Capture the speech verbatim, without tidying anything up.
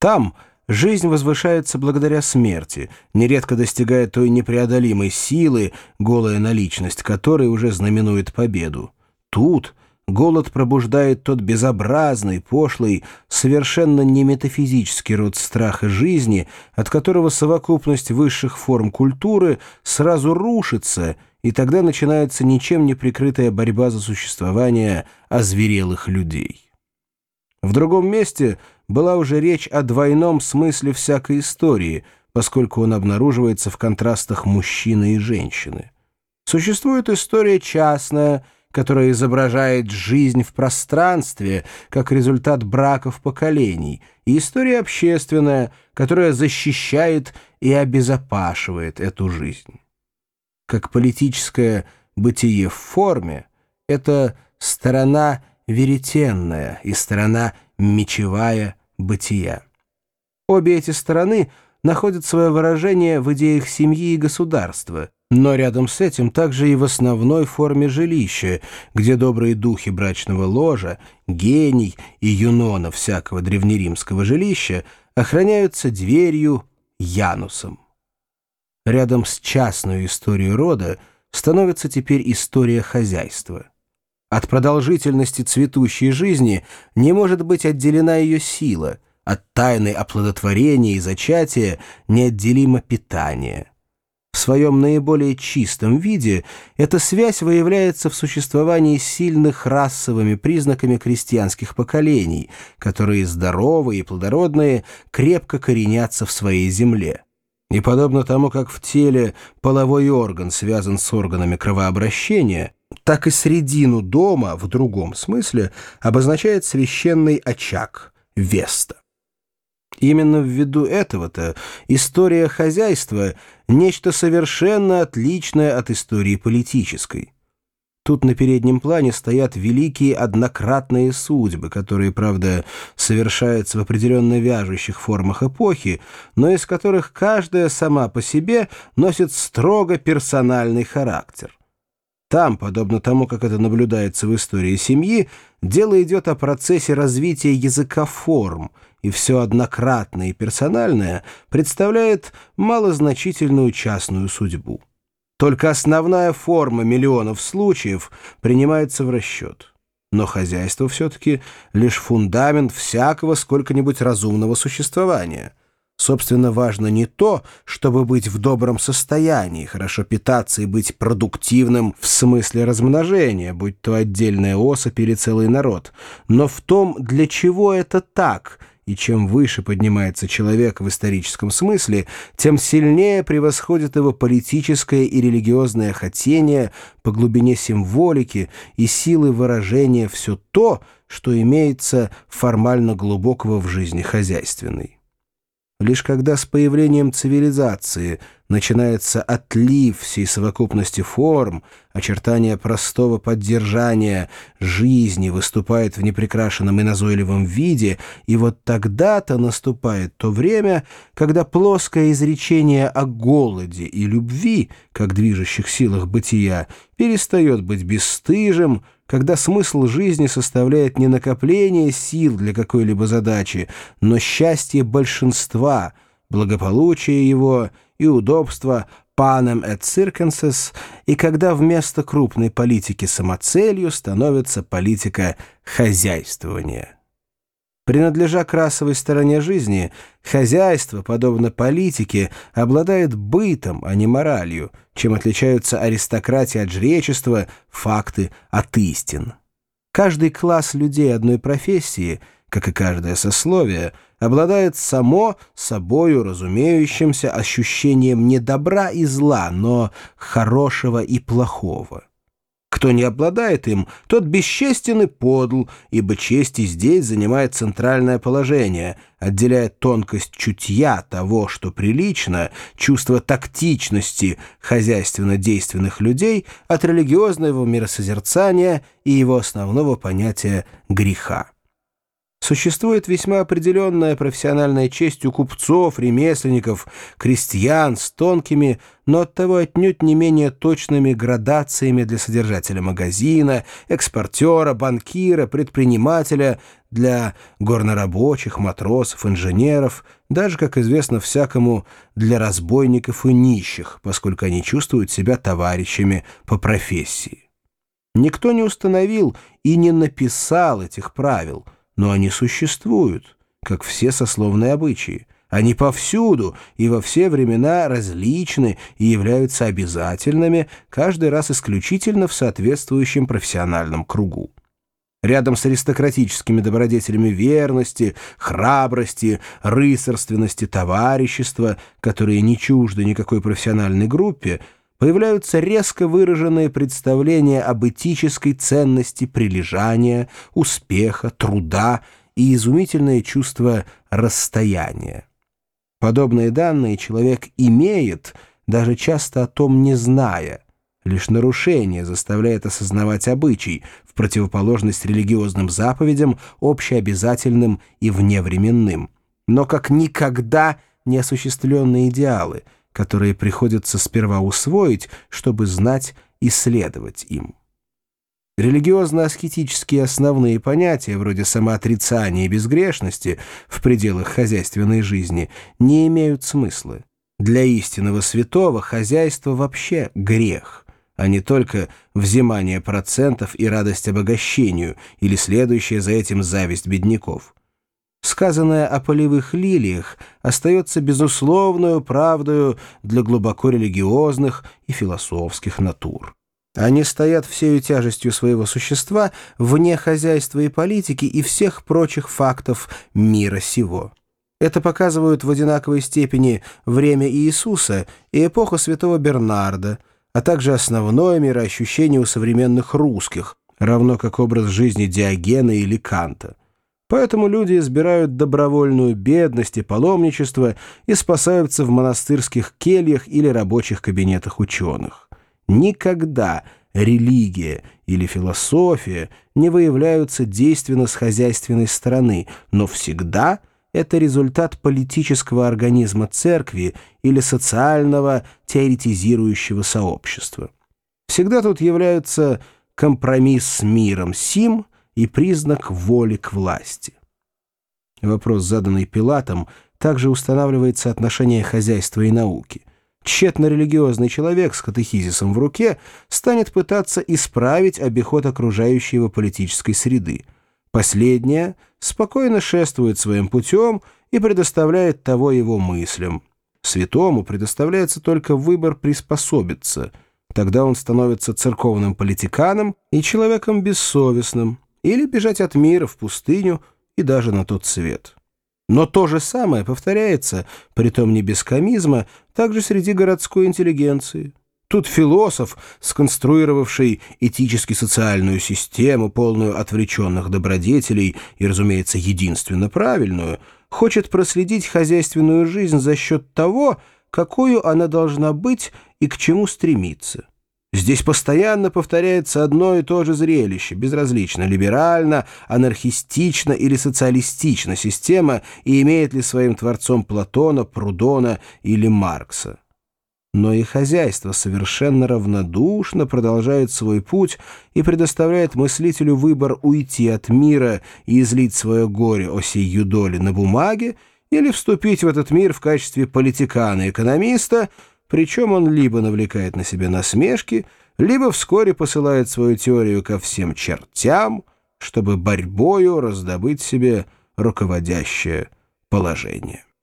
Там жизнь возвышается благодаря смерти, нередко достигая той непреодолимой силы, голая наличность которой уже знаменует победу. Тут голод пробуждает тот безобразный, пошлый, совершенно не метафизический род страха жизни, от которого совокупность высших форм культуры сразу рушится, и тогда начинается ничем не прикрытая борьба за существование озверелых людей. В другом месте была уже речь о двойном смысле всякой истории, поскольку он обнаруживается в контрастах мужчины и женщины. Существует история частная, которая изображает жизнь в пространстве как результат браков поколений, и история общественная, которая защищает и обезопашивает эту жизнь. Как политическое бытие в форме — это сторона веретенная и сторона мечевая бытия. Обе эти стороны находят свое выражение в идеях семьи и государства, но рядом с этим также и в основной форме жилища, где добрые духи брачного ложа, гений и юнона всякого древнеримского жилища охраняются дверью Янусом. Рядом с частной историей рода становится теперь история хозяйства. От продолжительности цветущей жизни не может быть отделена ее сила, от тайны оплодотворения и зачатия неотделимо питание. В своем наиболее чистом виде эта связь выявляется в существовании сильных расовыми признаками крестьянских поколений, которые здоровые и плодородные крепко коренятся в своей земле. И подобно тому, как в теле половой орган связан с органами кровообращения, так и средину дома, в другом смысле, обозначает священный очаг – Веста. Именно ввиду этого-то история хозяйства – нечто совершенно отличное от истории политической. Тут на переднем плане стоят великие однократные судьбы, которые, правда, совершаются в определенно вяжущих формах эпохи, но из которых каждая сама по себе носит строго персональный характер. Там, подобно тому, как это наблюдается в истории семьи, дело идет о процессе развития языка форм, и все однократное и персональное представляет малозначительную частную судьбу. Только основная форма миллионов случаев принимается в расчет. Но хозяйство все-таки лишь фундамент всякого сколько-нибудь разумного существования. Собственно, важно не то, чтобы быть в добром состоянии, хорошо питаться и быть продуктивным в смысле размножения, будь то отдельная особь или целый народ, но в том, для чего это так, и чем выше поднимается человек в историческом смысле, тем сильнее превосходит его политическое и религиозное хотение по глубине символики и силы выражения все то, что имеется формально глубокого в жизни хозяйственной. Лишь когда с появлением цивилизации начинается отлив всей совокупности форм, очертания простого поддержания жизни выступает в непрекрашенном и назойливом виде, и вот тогда-то наступает то время, когда плоское изречение о голоде и любви, как движущих силах бытия, перестает быть бесстыжим, когда смысл жизни составляет не накопление сил для какой-либо задачи, но счастье большинства, благополучие его и удобство panem et circenses, и когда вместо крупной политики самоцелью становится политика хозяйствования. Принадлежа к расовой стороне жизни, хозяйство, подобно политике, обладает бытом, а не моралью, чем отличаются аристократия от жречества, факты от истин. Каждый класс людей одной профессии, как и каждое сословие, обладает само собою разумеющимся ощущением не добра и зла, но хорошего и плохого. Кто не обладает им, тот бесчестен и подл, ибо честь и здесь занимает центральное положение, отделяя тонкость чутья того, что прилично, чувство тактичности хозяйственно-действенных людей от религиозного миросозерцания и его основного понятия греха. Существует весьма определенная профессиональная честь у купцов, ремесленников, крестьян с тонкими, но оттого отнюдь не менее точными градациями для содержателя магазина, экспортера, банкира, предпринимателя, для горнорабочих, матросов, инженеров, даже, как известно всякому, для разбойников и нищих, поскольку они чувствуют себя товарищами по профессии. Никто не установил и не написал этих правил, но они существуют, как все сословные обычаи. Они повсюду и во все времена различны и являются обязательными, каждый раз исключительно в соответствующем профессиональном кругу. Рядом с аристократическими добродетелями верности, храбрости, рыцарственности, товарищества, которые не чужды никакой профессиональной группе, появляются резко выраженные представления об этической ценности прилежания, успеха, труда и изумительное чувство расстояния. Подобные данные человек имеет, даже часто о том не зная. Лишь нарушение заставляет осознавать обычай, в противоположность религиозным заповедям, общеобязательным и вневременным, но как никогда неосуществленные идеалы, которые приходится сперва усвоить, чтобы знать и следовать им. Религиозно-аскетические основные понятия, вроде самоотрицания и безгрешности в пределах хозяйственной жизни, не имеют смысла. Для истинного святого хозяйство вообще грех, а не только взимание процентов и радость обогащению или следующая за этим зависть бедняков. Сказанное о полевых лилиях остается безусловную правдою для глубоко религиозных и философских натур. Они стоят всею тяжестью своего существа вне хозяйства и политики и всех прочих фактов мира сего. Это показывают в одинаковой степени время Иисуса и эпоха святого Бернарда, а также основное мироощущение у современных русских, равно как образ жизни Диогена или Канта. Поэтому люди избирают добровольную бедность и паломничество и спасаются в монастырских кельях или рабочих кабинетах ученых. Никогда религия или философия не выявляются действенно с хозяйственной стороны, но всегда это результат политического организма церкви или социального теоретизирующего сообщества. Всегда тут являются компромисс с миром сим и признак воли к власти. Вопрос, заданный Пилатом, также устанавливает соотношение хозяйства и науки. Тщетно религиозный человек с катехизисом в руке станет пытаться исправить обиход окружающей его политической среды. Последняя спокойно шествует своим путем и предоставляет того его мыслям. Святому предоставляется только выбор приспособиться. Тогда он становится церковным политиканом и человеком бессовестным, или бежать от мира в пустыню и даже на тот свет. Но то же самое повторяется, притом не без комизма, также среди городской интеллигенции. Тут философ, сконструировавший этически-социальную систему, полную отвлеченных добродетелей и, разумеется, единственно правильную, хочет проследить хозяйственную жизнь за счет того, какую она должна быть и к чему стремиться. Здесь постоянно повторяется одно и то же зрелище, безразлично, либерально, анархистично или социалистично система и имеет ли своим творцом Платона, Прудона или Маркса. Но и хозяйство совершенно равнодушно продолжает свой путь и предоставляет мыслителю выбор уйти от мира и излить свое горе о сей юдоле на бумаге или вступить в этот мир в качестве политикана-экономиста, причем он либо навлекает на себя насмешки, либо вскоре посылает свою теорию ко всем чертям, чтобы борьбою раздобыть себе руководящее положение.